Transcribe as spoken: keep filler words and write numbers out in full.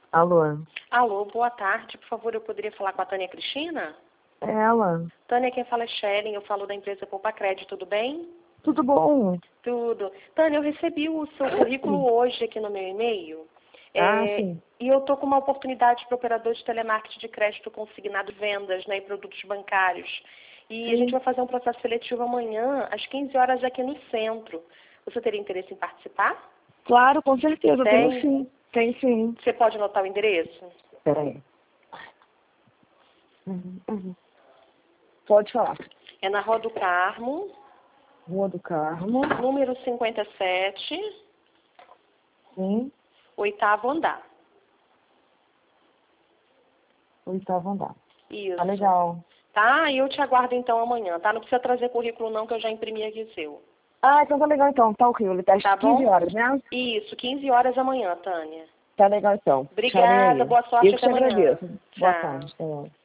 Alô? Alô, boa tarde. Por favor, eu poderia falar com a Tânia Cristina? É ela? Tânia, quem fala é Shellen. Eu falo da empresa Poupa Crédito, tudo bem? Tudo bom? Tudo. Tânia, eu recebi o seu currículo hoje aqui no meu e-mail. Ah, É, sim. e eu estou com uma oportunidade para operador de telemarketing de crédito consignado vendas, né, e produtos bancários. E Sim. a gente vai fazer um processo seletivo amanhã, às quinze horas, aqui no centro. Você teria interesse em participar? Claro, com certeza, Tem? tenho sim. Tem sim. Você pode anotar o endereço? Peraí. Uhum, uhum. Pode falar. É na Rua do Carmo, Rua do Carmo. número cinquenta e sete, Sim. oitavo andar. Oitavo andar. Isso. Tá legal. Tá? E eu te aguardo então amanhã, tá? Não precisa trazer currículo não, que eu já imprimi aqui o seu. Ah, então tá legal então. Tá ok. Às Tá quinze bom? horas, né? Isso, quinze horas amanhã, Tânia. Tá legal então. Estarei Obrigada, aí. boa sorte, Eu que até te amanhã. agradeço. Boa Tchau. tarde. Até logo.